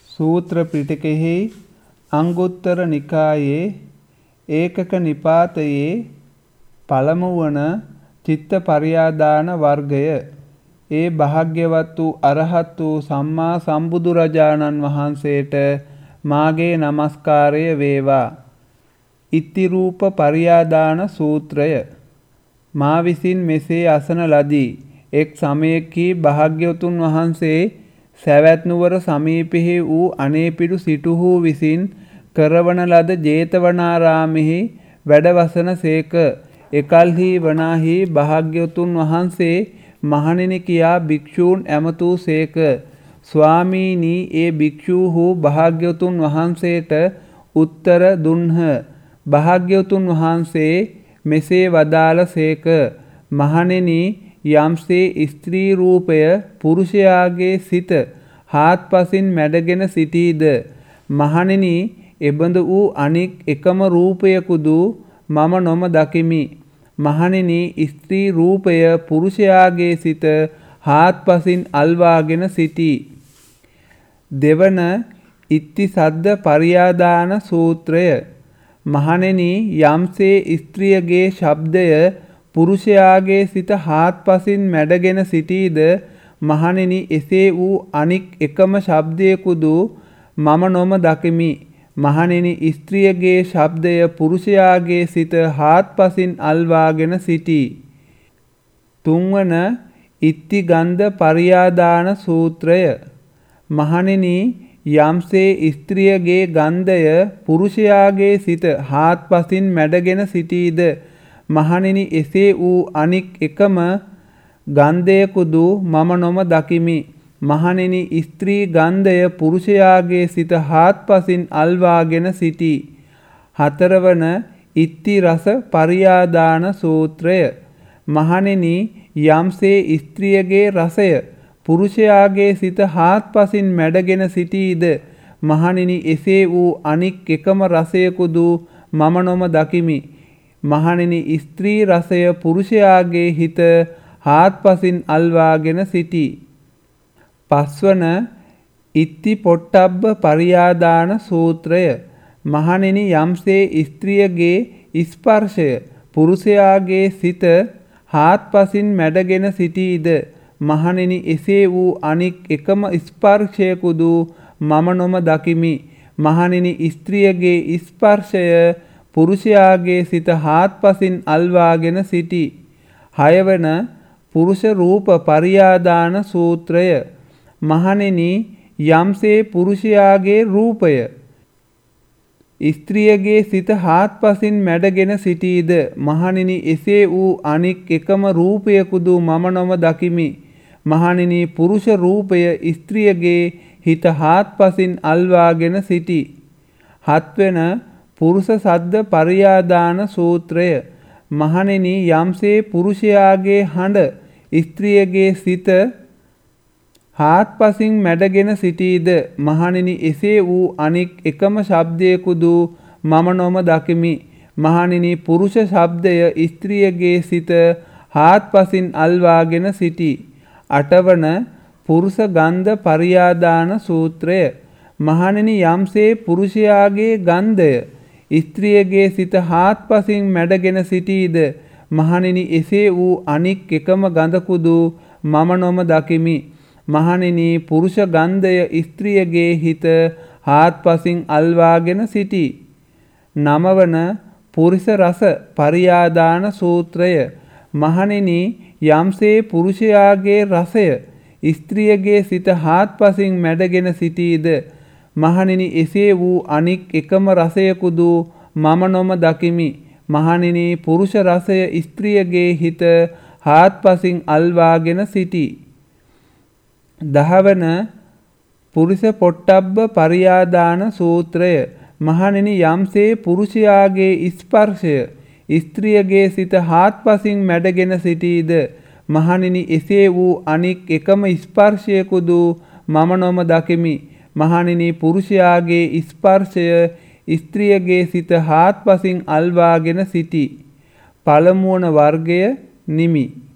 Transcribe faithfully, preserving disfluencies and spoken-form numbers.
සූත්‍ර පිටකෙහි අංගුත්තර නිකායේ ඒකක නිපාතයේ පළමු වන චිත්ත පරියාදාන වර්ගය. ඒ භාග්‍යවත් වූ අරහත් වූ සම්මා සම්බුදුරජාණන් වහන්සේට මාගේ නමස්කාරය වේවා. ඉත්ති රූප පරියාදාන සූත්‍රය. මා විසින් මෙසේ අසන ලදී. එක් සමයකී භාග්‍යවතුන් වහන්සේ සැවැත් නුවර සමීපෙහි වූ අනේපිඩු සිටුහු විසින් කරවන ලද ජේතවනාරාමෙහි වැඩවසන සේක. එකල්හි වනාහි භාග්‍යවතුන් වහන්සේ මහණෙනි කියා භික්ෂූන් ඇමතූ සේක. ස්වාමීනි, ඒ භික්ෂූහු භාග්‍යවතුන් වහන්සේට උත්තර දුන්හ. භාග්‍යවතුන් වහන්සේ මෙසේ වදාළ සේක. මහණෙනි, යම්සේ ස්ත්‍රී රූපය පුරුෂයාගේ සිත හාත්පසින් මැඩගෙන සිටීද, මහණෙනි, එබඳු වූ අනික් එකම රූපයකුදු මම නොම දකිමි. මහණෙනි, ස්ත්‍රී රූපය පුරුෂයාගේ සිත හාත්පසින් අල්වාගෙන සිටී. දෙවන ඉත්ති සද්ද පරියාදාන සූත්‍රය. මහණෙනි, යම්සේ ස්ත්‍රියගේ ශබ්දය පුරුෂයාගේ සිත හාත්පසින් මැඩගෙන සිටීද, මහණෙනි, එසේ වූ අනික් එකම ශබ්දයකුදු මම නොම දකිමි. මහණෙනි, ස්ත්‍රියගේ ශබ්දය පුරුෂයාගේ සිත හාත්පසින් අල්වාගෙන සිටී. තුන්වන ඉත්ති ගන්ධ පරියාදාන සූත්‍රය. මහණෙනි, යම්සේ ස්ත්‍රියගේ ගන්ධය පුරුෂයාගේ සිත හාත්පසින් මැඩගෙන සිටීද, මහණෙනි, එසේ වූ අනික් එකම ගන්ධයකුදු මම නොම දකිමි. මහණෙනි, ස්ත්‍රී ගන්ධය පුරුෂයාගේ සිත හාත්පසින් අල්වාගෙන සිටී. හතරවන ඉත්ති රස පරියාදාන සූත්‍රය. මහණෙනි, යම්සේ ස්ත්‍රියගේ රසය පුරුෂයාගේ සිත හාත්පසින් මැඩගෙන සිටීද, මහණෙනි, එසේ වූ අනික් එකම රසයකුදු මම නොම දකිමි. මහණෙනි, ස්ත්‍රී රසය පුරුෂයාගේ හිත හාත්පසින් අල්වාගෙන සිටී. පස්වන ඉත්ති පොට්ටබ්බ පරියාදාන සූත්‍රය. මහණෙනි, යම්සේ ස්ත්‍රියගේ ස්පර්ශය පුරුෂයාගේ සිත හාත්පසින් මැඩගෙන සිටීද, මහණෙනි, එසේ වූ අනික් එකම ස්පර්ශයකුදු මම නොම දකිමි. මහණෙනි, ස්ත්‍රියගේ ස්පර්ශය පුරුෂයාගේ සිත හාත්පසින් අල්වාගෙන සිටී. හයවන පුරුෂ රූප පරියාදාන සූත්‍රය. මහණෙනි, යම්සේ පුරුෂයාගේ රූපය ස්ත්‍රියගේ සිත හාත්පසින් මැඩගෙන සිටීද, මහණෙනි, එසේ වූ අනික් එකම රූපයකුදු මම නොම දකිමි. මහණෙනි, පුරුෂ රූපය ස්ත්‍රියගේ හිත හාත්පසින් අල්වාගෙන සිටී. හත්වන පුරුෂ සද්ද පරියාදාන සූත්‍රය. මහණෙනි, යම්සේ පුරුෂයාගේ හඬ ස්ත්‍රියගේ සිත හාත්පසින් මැඩගෙන සිටීද, මහණෙනි, එසේ වූ අනික් එකම ශබ්දයකුදු මම නොම දකිමි. මහණෙනි, පුරුෂ ශබ්දය ස්ත්‍රියගේ සිත හාත්පසින් අල්වාගෙන සිටී. අටවන පුරුෂ ගන්ධ පරියාදාන සූත්‍රය. මහණෙනි, යම්සේ පුරුෂයාගේ ගන්ධය ස්ත්‍රියගේ සිත හාත්පසින් මැඩගෙන සිටීද, මහණෙනි, එසේ වූ අනික් එකම ගඳකුදු මම නොම දකිමි. මහණෙනි, පුරුෂ ගන්ධය ස්ත්‍රියගේ හිත හාත්පසින් අල්වාගෙන සිටී. නවවන පුරුෂ රස පරියාදාන සූත්‍රය. මහණෙනි, යම්සේ පුරුෂයාගේ රසය ස්ත්‍රියගේ සිත හාත්පසින් මැඩගෙන සිටීද, මහණෙනි, එසේ වූ අනික් එකම රසයකුදු මම නොම දකිමි. මහණෙනි, පුරුෂ රසය ස්ත්‍රියගේ හිත හාත්පසින් අල්වාගෙන සිටී. දහවන පුරුෂ පොට්ටබ්බ පරියාදාන සූත්‍රය. මහණෙනි, යම්සේ පුරුෂයාගේ ස්පර්ශය ස්ත්‍රියගේ සිත හාත්පසින් මැඩගෙන සිටීද, මහණෙනි, එසේ වූ අනික් එකම ස්පර්ශයකුදු මම නොම දකිමි. මහණෙනි, පුරුෂයාගේ ස්පර්ශය ස්ත්‍රියගේ සිත හාත්පසින් අල්වාගෙන සිටී. පළමුවන වර්ගය නිමි.